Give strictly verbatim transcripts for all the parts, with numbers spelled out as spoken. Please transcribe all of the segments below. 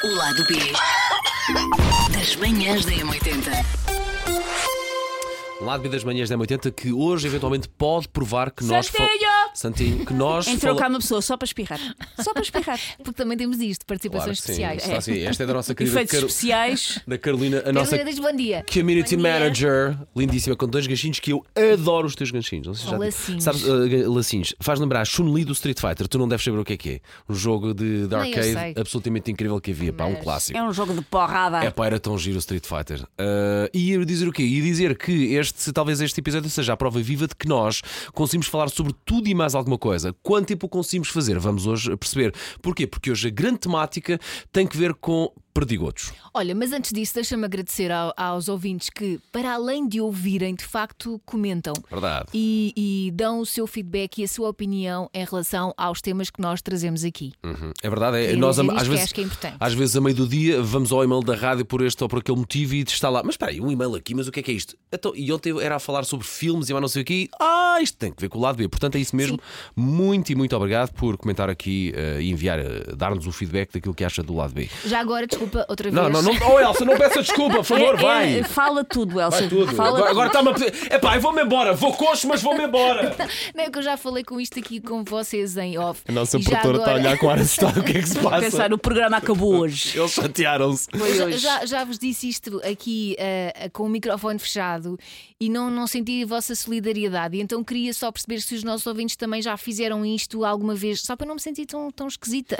O lado B das manhãs da M oitenta. Lado B das manhãs da M oitenta, que hoje eventualmente pode provar que nós Santinho! fal... Santinho, que nós Entrou fala... cá uma pessoa só para espirrar. Só para espirrar. Porque também temos isto, Claro participações que sim, especiais. está assim. Esta é da nossa querida Efeitos Caro- especiais. da Carolina, a nossa Carolina, diz bom dia. Community Bom dia. Manager, lindíssima, com dois ganchinhos que eu adoro os teus ganchinhos. Não sei se São já- lacinhos. Sabes, uh, lacinhos. Faz lembrar Chun-Li do Street Fighter. Tu não deves saber o que é que é. Um jogo de, de Nem eu arcade sei. absolutamente incrível que havia. Pá, um Mas- clássico. É um jogo de porrada. É pá, era tão giro o Street Fighter. Uh, e ia dizer o quê? Ia dizer que este, talvez este episódio seja a prova viva de que nós conseguimos falar sobre tudo e mais alguma coisa. Quanto tempo conseguimos fazer? Vamos hoje perceber. Porquê? Porque hoje a grande temática tem que ver com perdigotos. Olha, mas antes disso, deixa-me agradecer ao- aos ouvintes que, para além de ouvirem, de facto comentam. Verdade. E, e dão o seu feedback e a sua opinião em relação aos temas que nós trazemos aqui. Uhum. É verdade. É, Queria nós, dizer às, isto que vezes, acho que é importante. às vezes, a meio do dia, vamos ao e-mail da rádio por este ou por aquele motivo e está lá. Mas espera aí, um e-mail aqui, mas o que é que é isto? Então, e ontem era a falar sobre filmes e mais não sei o quê. Ah, isto tem que ver com o lado B. Portanto, é isso mesmo. Muito e muito obrigado por comentar aqui uh, e enviar, uh, dar-nos o feedback daquilo que acha do lado B. Já agora, desculpa, outra vez. Não, não, não. Oh, Elsa, não peça desculpa, por favor, É- vai. é- fala tudo, Elsa. Vai tudo. Fala Agora, tudo. agora está-me a pedir. Epá, eu vou-me embora. Vou coxo, mas vou-me embora. Não é que eu já falei com isto aqui com vocês em off. A nossa E já produtora está a agora- olhar com ar assustado. O que é que se passa? Pensar, o programa acabou hoje. Eles chatearam-se. Foi Já, hoje. já, já vos disse isto aqui uh, uh, com o microfone fechado e não, não senti a vossa solidariedade. E então queria só perceber se os nossos ouvintes também já fizeram isto alguma vez, só para não me sentir tão, tão esquisita.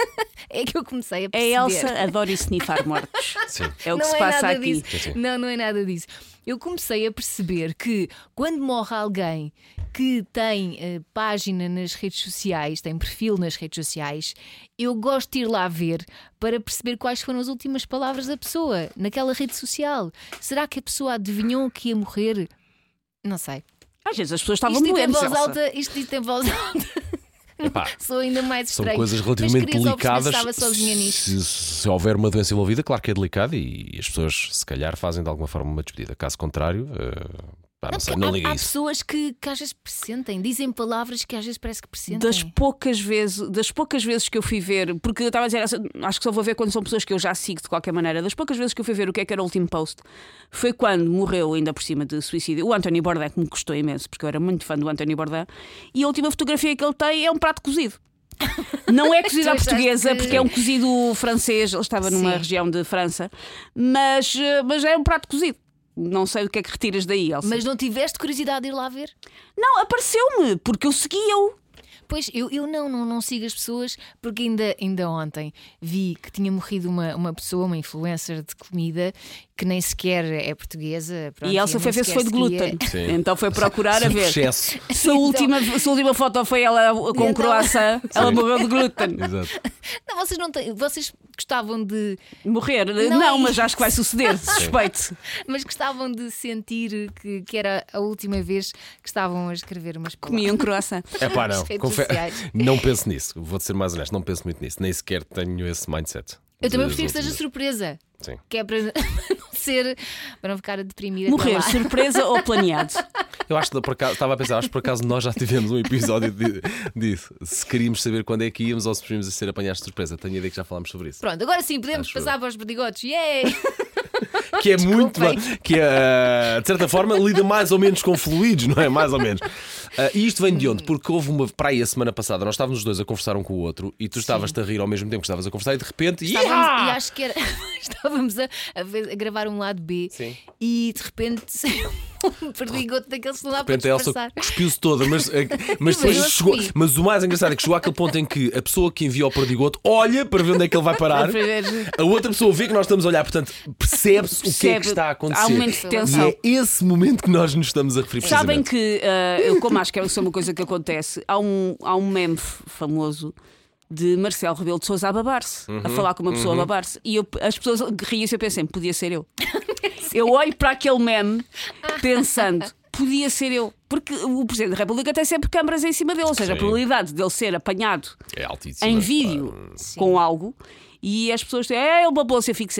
É que eu comecei a A perceber. Elsa adora snifar mortos. Sim. É o que Não se é passa nada aqui. disso. Sim. Não, não é nada disso. Eu comecei a perceber que quando morre alguém que tem eh, página nas redes sociais, tem perfil nas redes sociais, eu gosto de ir lá ver para perceber quais foram as últimas palavras da pessoa naquela rede social. Será que a pessoa adivinhou que ia morrer? Não sei. Às vezes as pessoas estavam Isto dito em doentes. voz Elsa. alta, isto dito em voz alta. Epá, Sou ainda mais são estranho. coisas Mas relativamente queria só perceber se delicadas. estava sozinha nisto. Se, se houver uma doença envolvida, claro que é delicado e as pessoas, se calhar, fazem de alguma forma uma despedida. Caso contrário, uh, pá, não, sei, não há, liga há isso. pessoas que, que às vezes pressentem, dizem palavras que às vezes parece que pressentem. Das poucas vezes, das poucas vezes que eu fui ver, porque eu estava a dizer, acho que só vou ver quando são pessoas que eu já sigo de qualquer maneira. Das poucas vezes que eu fui ver o que é que era o último post, foi quando morreu, ainda por cima de suicídio, o Anthony Bourdain, que me custou imenso, porque eu era muito fã do Anthony Bourdain, e a última fotografia que ele tem é um prato cozido. Não é cozido Tu à achaste portuguesa, que- porque é um cozido francês, ele estava numa Sim. região de França, mas, mas é um prato cozido. Não sei o que é que retiras daí, Elsa. Mas não tiveste curiosidade de ir lá ver? Não, apareceu-me, porque eu segui-o. Pois, eu, eu não, não, não sigo as pessoas, porque ainda, ainda ontem vi que tinha morrido uma, uma pessoa, uma influencer de comida, que nem sequer é portuguesa. Pronto, E Elsa nem foi ver se sequer foi de glúten. seguia. Sim. Então foi procurar a ver. Excesso. Se a, última, se a última foto foi ela com Então- croissant, ela Sim. morreu de glúten. Exato. Não, vocês não têm, vocês gostavam de, Morrer? Não Não, é mas isso. acho que vai suceder, suspeito. mas gostavam de sentir que, que era a última vez que estavam a escrever umas palavras. Comi um croissant. É pá, não. Nas redes Confe- sociais. Não penso nisso. Vou-te ser mais honesto. Não penso muito nisso. Nem sequer tenho esse mindset. Eu também Das prefiro que seja últimas. surpresa, Sim. que é para não ser, para não ficar deprimida. Morrer, até lá. surpresa ou planeado? Eu acho que por acaso, estava a pensar, acho que por acaso nós já tivemos um episódio de- disso. Se queríamos saber quando é que íamos ou se preferimos ser apanhados de surpresa. Tenho a ideia que já falámos sobre isso. Pronto, agora sim podemos Acho passar para os perdigotos. Yay! Que é muito. Desculpem. Que é, de certa forma, lida mais ou menos com fluidos, não é? Mais ou menos. Ah, e isto vem de onde? Porque houve uma. Para aí a semana passada, nós estávamos os dois a conversar um com o outro e tu estavas-te a rir ao mesmo tempo que estavas a conversar e de repente. Estávamos, Iá! e acho que era, estávamos a, a ver- a gravar um lado B Sim. e de repente saiu um perdigoto daqueles que não dá De para repente a Elsa disfarçar. cuspiu-se toda, mas, eh, mas Mas depois eu chegou. cuspi. Mas o mais engraçado é que chegou àquele ponto em que a pessoa que envia o perdigoto olha para ver onde é que ele vai parar, a outra pessoa vê que nós estamos a olhar, portanto percebe-se o que é que Percebe. está a acontecer. Há um momento de tensão. E é esse momento que nós nos estamos a referir. Sabem precisamente. que, ah, eu como acho que é uma coisa que acontece, há um, há um meme f- famoso de Marcelo Rebelo de Sousa a babar-se, a falar com uma pessoa a babar-se. E eu- as pessoas riam-se e eu pensei, podia ser eu. Eu olho para aquele meme pensando, podia ser eu. Porque o Presidente da República tem sempre câmaras em cima dele, ou seja, Sim. a probabilidade dele ser apanhado É altíssimo. em vídeo com algo e as pessoas dizem, é, ele babou-se, eu fico sempre.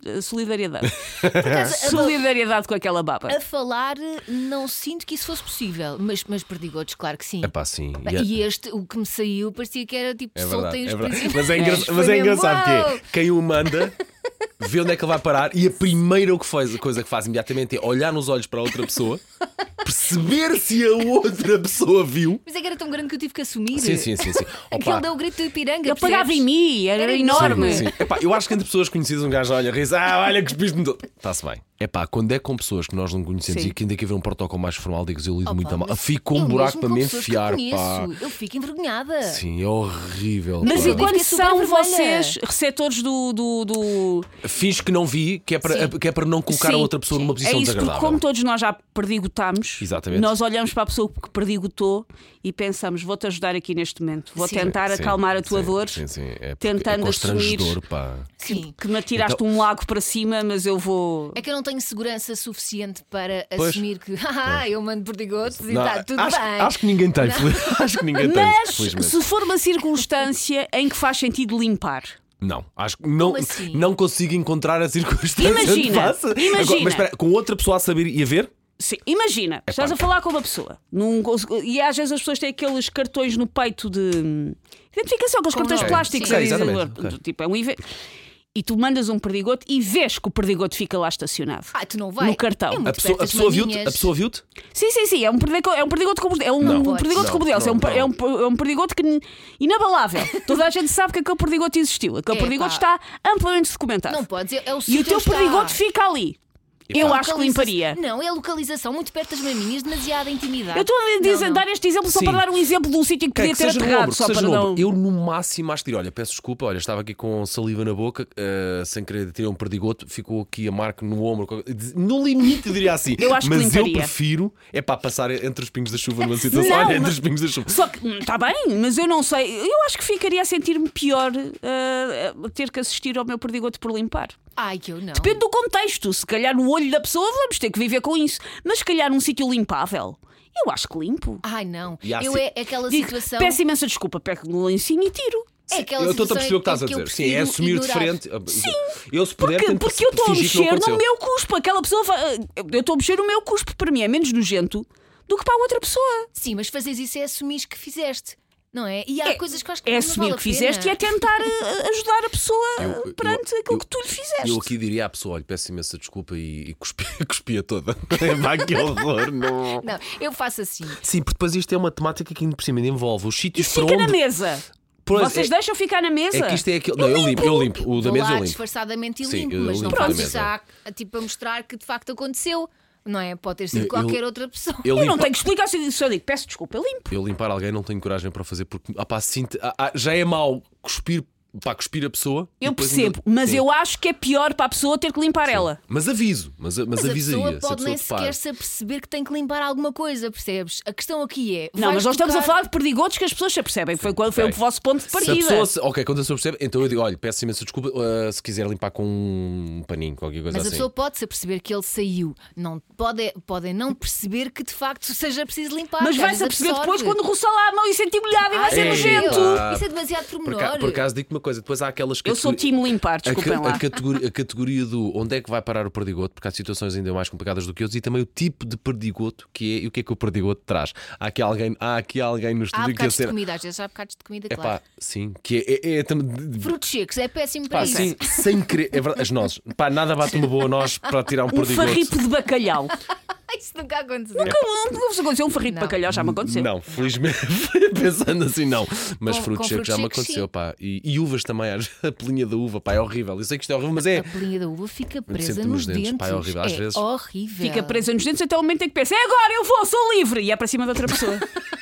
eh, solidariedade. acaso, a- Solidariedade com aquela baba. A falar, não sinto que isso fosse possível, mas, mas perdigotos, claro que sim. É pá, sim. Bem, E é- E este, o que me saiu, parecia que era tipo É soltem verdade, os é verdade. prisioneiros. Mas é, engra... Foi mas é mesmo, engraçado uau! que é quem o manda vê onde é que ele vai parar e a primeira que faz, a coisa que faz imediatamente é olhar nos olhos para a outra pessoa, perceber se a outra pessoa viu. Mas é que era tão grande que eu tive que assumir. Sim, sim, sim, sim. Aquele Opa, deu o grito do Ipiranga. Ele pagava percebes? em mim, era, Era enorme. sim, sim. Epá, eu acho que entre pessoas conhecidas um gajo olha, ri ah, olha que espiste-me todo. Está-se bem. É pá, quando é com pessoas que nós não conhecemos Sim. e que ainda quer ver um protocolo mais formal, digo eu lido Opa, muito a mal. mas Fico um eu buraco mesmo para com me pessoas que enfiar, conheço, pá. Eu fico envergonhada. Sim, é horrível. Mas pá. e quando Fiquei super são vermelha. vocês receptores do. do, do... Finge que não vi, que é para, Sim. que é para não colocar Sim, a outra pessoa sim. numa É posição isso, porque desagradável. como todos nós já perdigotámos, Exatamente. nós olhamos para a pessoa que perdigotou e pensamos: vou-te ajudar aqui neste momento, vou Sim. tentar Sim, acalmar a tua sim, dor, sim, sim. É, tentando é constrangedor, pá. Sim. que me atiraste Então- um lago para cima, mas eu vou. É que eu não tenho segurança suficiente para Pois. assumir que ah, eu mando perdigotos e Não, está tudo acho, bem. acho que ninguém tem, fel- acho que ninguém tem, Mas felizmente. se for uma circunstância em que faz sentido limpar. Não, acho que não, Como assim? não consigo encontrar a circunstância Imagina, de faça. imagina. Agora, mas espera, com outra pessoa a saber e a ver? Sim, imagina, estás a falar com uma pessoa num- e às vezes as pessoas têm aqueles cartões no peito de hum, identificação, aqueles Com cartões nome. plásticos. Sim, a dizer, exatamente, ok. tipo, é um evento. E tu mandas um perdigoto e vês que o perdigoto fica lá estacionado. Ah, tu não vais. No cartão. É muito A pessoa, a perto das pessoa viu-te? A maminhas. pessoa viu-te? Sim, sim, sim, é um perdigoto, é um perdigoto como é um, Não. um perdigoto Não, como deles, é um, não, é, um, é um perdigoto que, inabalável. Toda a gente sabe que aquele perdigoto existiu. Aquele É, perdigoto pá. está amplamente documentado. Não podes, é, é o E o sítio teu onde está. perdigoto fica ali. E Eu pá. acho que Localiza- limparia. Não, é a localização muito perto das maminhas, demasiada intimidade. Eu estou a dizer, Não, não. dar este exemplo só Sim. para dar um exemplo de um sítio que Que, é podia que ter seja aterrado. nobre, Só que seja para não... nobre. Eu, no máximo, acho que diria: olha, peço desculpa, olha, estava aqui com saliva na boca, eh, sem querer ter um perdigoto, ficou aqui a marca no ombro. qualquer- No limite, eu diria assim. Eu acho que mas eu limparia. prefiro é para passar entre os pingos da chuva numa situação. Não, olha, entre mas- os pingos da chuva. Só que, está bem, mas eu não sei. Eu acho que ficaria a sentir-me pior eh, a ter que assistir ao meu perdigoto por limpar. Ai, que eu não. Depende do contexto. Se calhar no olho da pessoa vamos ter que viver com isso. Mas se calhar num sítio limpável, eu acho que limpo. Ai, não. E há Eu si- é aquela Digo, situação. peço imensa desculpa, pego no lencinho e tiro. É aquela Eu estou a situação perceber o que estás em a que eu dizer. Sim, é prefiro assumir de ignorar. frente. Eu, se puder, Porque, tento porque eu estou a fingir que não mexer no aconteceu. meu cuspo. Aquela pessoa. vai- Eu estou a mexer no meu cuspo. Para mim é menos nojento do que para a outra pessoa. Sim, mas fazeres isso é assumir que fizeste. Não é? E há É- coisas que eu acho que É não assumir vale o a que fizeste e pena. é tentar eh, ajudar a pessoa Eu- perante eu- aquilo eu- que tu lhe fizeste. Eu aqui diria à pessoa: olha, peço imensa desculpa e, e cuspi, cuspia toda. Vai, que horror, não. Não, eu faço assim. Sim, porque depois isto é uma temática que ainda por cima ainda envolve os sítios Isso para fica onde. na mesa. Pois, Vocês é, deixam ficar na mesa. é que isto é aquilo. Não, eu limpo, eu limpo. O da Vou mesa lá eu limpo. disfarçadamente e Sim, limpo, eu mas não limpo o da posso mesa. já tipo, a mostrar que de facto aconteceu. Não é? Pode ter sido Eu- qualquer outra pessoa. Eu, Eu não limpo- tenho que explicar se se eu digo peço desculpa, eu limpo. eu limpar alguém não tenho coragem para fazer porque ah, pá, sinto- ah, ah, já é mau cuspir, pá, cuspir a pessoa. e Eu depois percebo, ainda- mas Sim. eu acho que é pior para a pessoa ter que limpar ela. Mas aviso, mas, mas, Mas a avisaria. pessoa se a pode pessoa nem topar. sequer se aperceber que tem que limpar alguma coisa, percebes? A questão aqui é. Não, vais mas nós estamos a tocar- falar de perdigotos que as pessoas se apercebem. Foi, qual foi Ok. o vosso ponto de Se a partida. pessoa, se- ok, quando a pessoa percebe, então eu digo: olha, peço imensa desculpa, ah, se quiser limpar com um paninho, qualquer coisa Mas a assim. pessoa pode se aperceber que ele saiu. Não, pode, podem não perceber que de facto seja preciso limpar. Mas que às vai-se a vezes perceber depois absorve. quando roçar lá a mão e sentir molhado e vai Ai, ser é, nojento. pá. Isso é demasiado Por, pormenor. ca- por acaso digo-te uma coisa, depois há aquelas Eu sou categori- time limpar, a, desculpem ca- lá. a categoria, a categoria do onde é que vai parar o perdigoto, porque há situações ainda mais complicadas do que outros, e também o tipo de perdigoto que é e o que é que o perdigoto traz. Há aqui alguém, há aqui alguém no Há estúdio que a bocados de cena. comida, às vezes há bocados de comida, É claro. pá, sim, que é, é, é, tam- de- de- Frutos secos, é péssimo para pá, isso. sim, sem querer. É verdade, as nozes, pá, nada bate uma boa noz para tirar um Um perdigoto. farripo de bacalhau. Isso nunca aconteceu. Nunca nunca vos aconteceu um farripo de Não. bacalhau, já me aconteceu. Não, felizmente, pensando assim, não. Mas Com- frutos com secos já frutos me secos, aconteceu, sim. pá. E, e uvas também, a pelinha da uva, pá, é horrível. Eu sei que isto é horrível, mas é. A pelinha da uva fica presa sempre nos nos dentes, dentes. pá, é horrível. Às vezes- horrível. Fica presa nos dentes até o momento em que pensa: é agora, eu vou, sou livre. E é para cima de outra pessoa.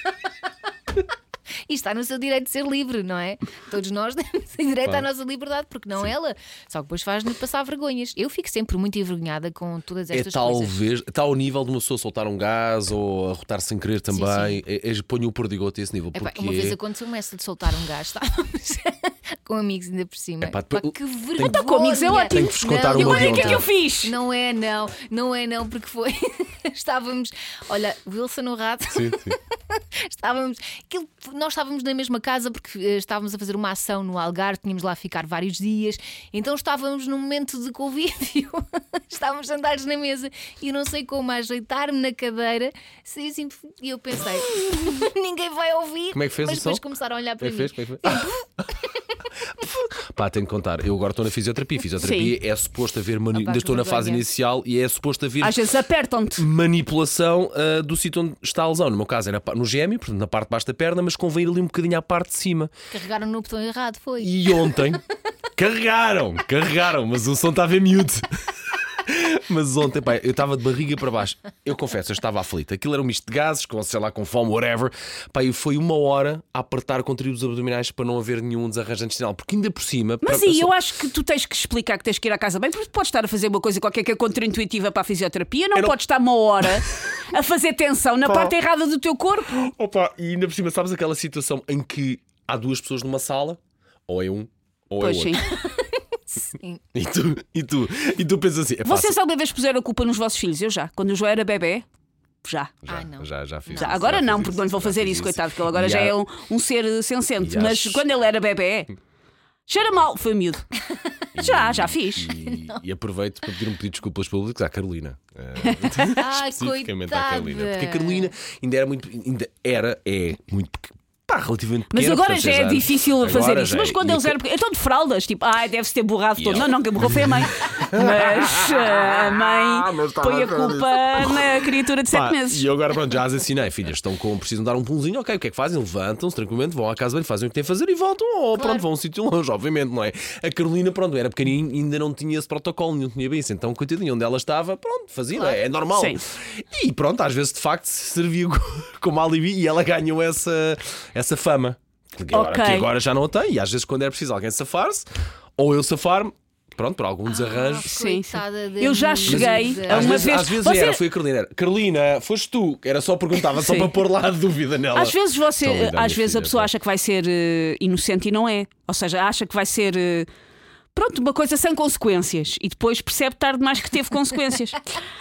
E está no seu direito de ser livre, não é? Todos nós temos direito à nossa liberdade, porque não ela. Só que depois faz-nos passar vergonhas. Eu fico sempre muito envergonhada com todas É estas coisas. talvez, está ao nível de uma pessoa soltar um gás ou arrotar sem querer também. É, é, ponho o perdigoto a esse nível. Epá, Porque uma vez é- aconteceu-me essa de soltar um gás, estávamos com amigos ainda por cima. Epá, Epá, depois- que tenho- vergonha. Então, com amigos é ótimo. Tenho que vos contar Não, uma Olha de o que é que eu ontem. fiz. Não é, não, não é, não, porque foi. Estávamos, olha, Wilson no rato. Sim, sim. Estávamos. Aquilo, nós nós estávamos na mesma casa porque uh, estávamos a fazer uma ação no Algarve, tínhamos lá a ficar vários dias, então estávamos num momento de convívio, estávamos sentados na mesa e eu não sei como ajeitar-me na cadeira e assim, eu pensei, ninguém vai ouvir. Como é que fez mas o depois som? começaram a olhar para Como é mim. que fez? Como é que fez? Pá, tenho que contar. Eu agora estou na fisioterapia. Fisioterapia é suposto haver. Mani... Opa, Ainda estou na vergonha. fase inicial e é suposto haver. Às vezes apertam-te. Manipulação uh, do sítio onde está a lesão. No meu caso era no gêmeo, portanto na parte de baixo da perna, mas convém ir ali um bocadinho à parte de cima. Carregaram no botão errado, foi. E ontem carregaram, carregaram, mas o som estava em mute. Mas ontem, pá, eu estava de barriga para baixo. Eu confesso, eu estava aflito. Aquilo era um misto de gases, com, sei lá, com fome, whatever. Pá, e foi uma hora a apertar conteúdos abdominais para não haver nenhum desarranjo intestinal. Porque ainda por cima. Mas para... aí eu acho que tu tens que explicar que tens que ir à casa bem, porque podes estar a fazer uma coisa qualquer que é contraintuitiva para a fisioterapia, não, não... podes estar uma hora a fazer tensão na parte errada do teu corpo. Opa, e ainda por cima, sabes aquela situação em que há duas pessoas numa sala, ou é um, ou Pois é sim. outro. Sim. E tu, e tu, e tu pensas assim. É Vocês fácil. alguma vez puseram a culpa nos vossos filhos? Eu já. Quando o João era bebê, já. Já, Ah, não. já, já fiz Já. isso, Agora já não, fiz porque isso, não lhe vou já fazer fiz isso, coitado, porque ele agora E já há- é um, um ser sensente. E Mas acho- quando ele era bebê, cheira mal, foi miúdo. Já, já fiz. E, e aproveito para pedir um pedido de desculpas públicas à Carolina. Eh, Ai, especificamente à coitada. Carolina. Porque a Carolina ainda era muito. Ainda era, é muito pequena. Pá, relativamente Mas pequena. agora portanto, já é seis anos. difícil fazer Agora isso. já Mas é. quando E eles a- eram. Então de fraldas, tipo, ai, deve-se ter borrado E todo. ela- Não, não, quem borrou foi a mãe. Mas ah, a Ah, mas mãe estava põe a a ver culpa na criatura de sete Pá, meses. E eu agora pronto, já as ensinei, filhas, estão com, precisam dar um pulzinho, ok, o que é que fazem? Levantam-se tranquilamente, vão à casa bem, fazem o que têm a fazer e voltam, ou pronto, vão a um sítio longe, obviamente, não é? A Carolina, pronto, era pequenininha, ainda não tinha esse protocolo, não tinha bem isso, então coitadinha, onde ela estava, pronto, fazia, Claro. é, é normal. Sim. E pronto, às vezes de facto servia como alibi e ela ganhou essa, essa fama. Que agora, Ok. que agora já não a tem, e às vezes quando era preciso alguém safar-se, ou eu safar-me, pronto, por algum desarranjo. Sim, sim. Coitada da Eu já miúda. cheguei a Às uma vezes, vez- às vezes Você- era, foi a Carolina. Era, Carolina, foste tu. Era só perguntava, só Sim. para pôr lá a dúvida nela. Às vezes você, Tão linda a às minha vezes a filha, pessoa pá. acha que vai ser eh, inocente e não é. Ou seja, acha que vai ser eh, pronto, uma coisa sem consequências e depois percebe tarde demais que teve consequências.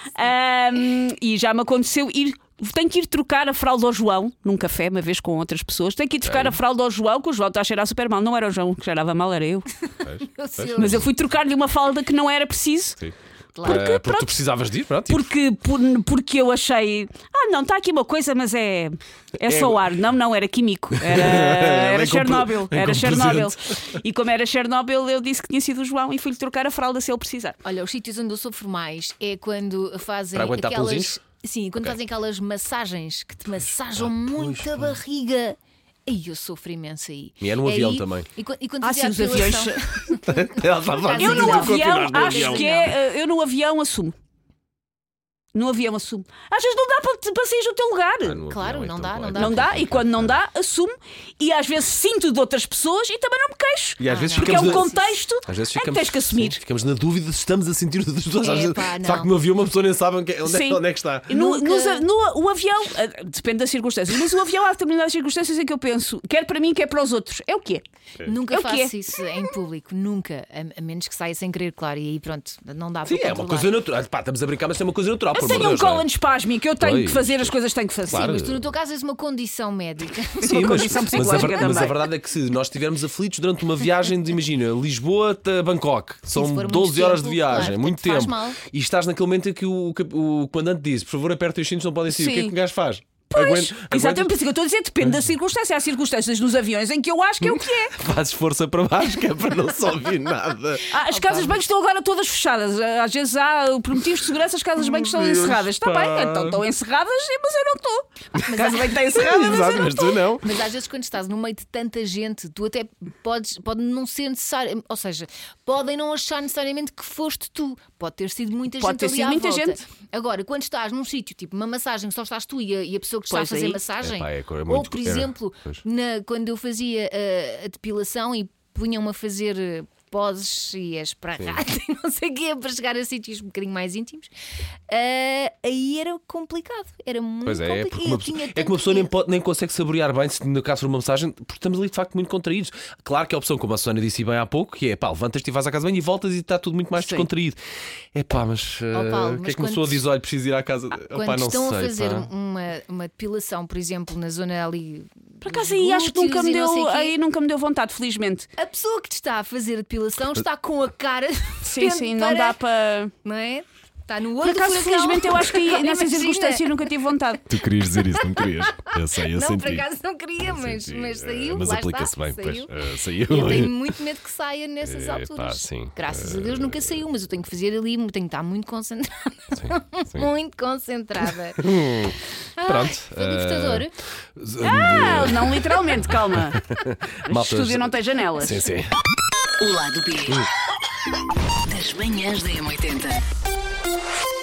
Ahm, e já me aconteceu ir. Tenho que ir trocar a fralda ao João num café, uma vez com outras pessoas. Tenho que ir trocar a fralda ao João, que o João está a cheirar super mal. Não era o João que cheirava mal, era eu. Meu Deus. Mas eu fui trocar-lhe uma fralda que não era preciso. Sim. Claro. Eh, porque pronto. tu precisavas de ir, pronto. tipo, Porque, por- porque eu achei. Ah, não, está aqui uma coisa, mas é. É só ar. Não, não, era químico. Era, era Vem com Chernobyl. pre- vem Era com Chernobyl. presente. E como era Chernobyl, eu disse que tinha sido o João e fui-lhe trocar a fralda se ele precisar. Olha, os sítios onde eu sofro mais é quando fazem Para aguentar aquelas. pulzinhos? Sim, quando Ok. fazem aquelas massagens que te massajam Ah, muito pois, a barriga. Aí eu sofro imenso aí. E é no avião Aí- também. E, quan- e quando Ah, fazia sim, a os aviões. depilação- Ela estava a Eu dizer no que avião, continuas no acho avião. que é. Eu no avião assumo. No avião assumo. Às vezes não dá para, para sair do teu lugar. Ah, no Claro, avião, não então, dá, não claro. dá. Não dá, e quando não dá, assumo. E às vezes sinto de outras pessoas e também não me queixo. E às vezes não. Porque é ficamos um na- contexto Às vezes em que ficamos, tens que assumir. sim, ficamos na dúvida se estamos a sentir outras pessoas. Às vezes, Epá, de facto, não. no avião uma pessoa nem sabe onde é, onde é- Sim. onde é que está. E No, Nunca- nos a- no- o avião, eh, depende das circunstâncias, mas o avião há determinadas circunstâncias em que eu penso, quer para mim, quer para os outros. É o quê? Nunca É o quê? faço isso em público, nunca. A, a menos que saia sem querer, claro. E aí pronto, não dá Sim, para é uma controlar. coisa natural. Pá, estamos a brincar, mas é uma coisa natural. Eu por tenho amor um de Deus, colon não é? espasmo que eu tenho Pois. que fazer as coisas que tenho que fazer. Claro. Mas tu no teu caso és uma condição médica. Sim, Uma mas, condição mas, a, psicológica ver- mas a também. verdade é que se nós estivermos aflitos durante uma viagem de, imagina, Lisboa a Bangkok, são se for muito doze horas de tempo, viagem, claro, muito faz tempo, mal. e estás naquele momento em que o, o comandante diz: por favor, aperta os cintos, não podem sair. O que é que Sim. o gajo faz? Pois, Aguenta- exatamente, aguenta- por isso que eu estou a dizer, depende da circunstância. Há circunstâncias nos aviões em que eu acho que é o que é. Fazes força para baixo, que é para não se ouvir nada. Ah, as casas de banho estão agora todas fechadas. Às vezes há, por motivos de segurança, as casas de banho estão Deus, encerradas. Está pá. bem, então estão encerradas, mas eu não estou. A casa de banho está encerrada, mas eu Exato, não mas estou. tu não. Mas às vezes quando estás no meio de tanta gente, tu até podes, pode não ser necessário, ou seja, podem não achar necessariamente que foste tu. Pode ter sido muita Pode gente ter ali sido à muita volta. gente. Agora, quando estás num sítio, tipo uma massagem, só estás tu e a, e a pessoa que está Pois a fazer aí. massagem, Epá, é co- é ou muito- por era- exemplo, pois. na- quando eu fazia a, a depilação e punham-me a fazer eh, poses e a esparrar e não sei o quê, para chegar a sítios um bocadinho mais íntimos, uh, aí era complicado. Era muito Pois é, complicado. porque uma Eu pessoa- tinha é que uma tanto pessoa nem, medo. pode, nem consegue saborear bem se no caso for uma massagem, porque estamos ali de facto muito contraídos. Claro que a opção, como a Susana disse bem há pouco, que é pá, levantas-te e vais à casa bem e voltas e está tudo muito mais Sim. descontraído. É pá, mas uh, Oh, Paulo, o que mas é que uma quando- pessoa diz? Olha, preciso ir à casa. Quando Opá, não estão sei, a fazer pá. uma, uma depilação, por exemplo, na zona ali. Por acaso aí acho que nunca me glúteos e não sei deu, o quê, aí nunca me deu vontade, felizmente. a pessoa que te está a fazer a depilação está com a cara. Sim, sim, não dá para. Não é? Está no Por olho do acaso, furacão. felizmente, eu acho que nessa Imagina. circunstância nunca tive vontade. Tu querias dizer isso, não querias? Eu sei, eu Não, senti. por acaso não queria, mas, Senti, mas eh, saiu. Mas lá aplica-se está, bem, saiu. pois. eh, saiu. Eu tenho muito medo que saia nessas É, pá, alturas. sim. Graças a Deus nunca saiu, mas eu tenho que fazer ali, tenho que estar muito concentrada. Sim, sim. Muito concentrada. Ai, Pronto. Foi libertador. eh, Ah, não literalmente, calma. Este Malta, estúdio não tem janelas. Sim, sim. O lado B das manhãs da M oitenta.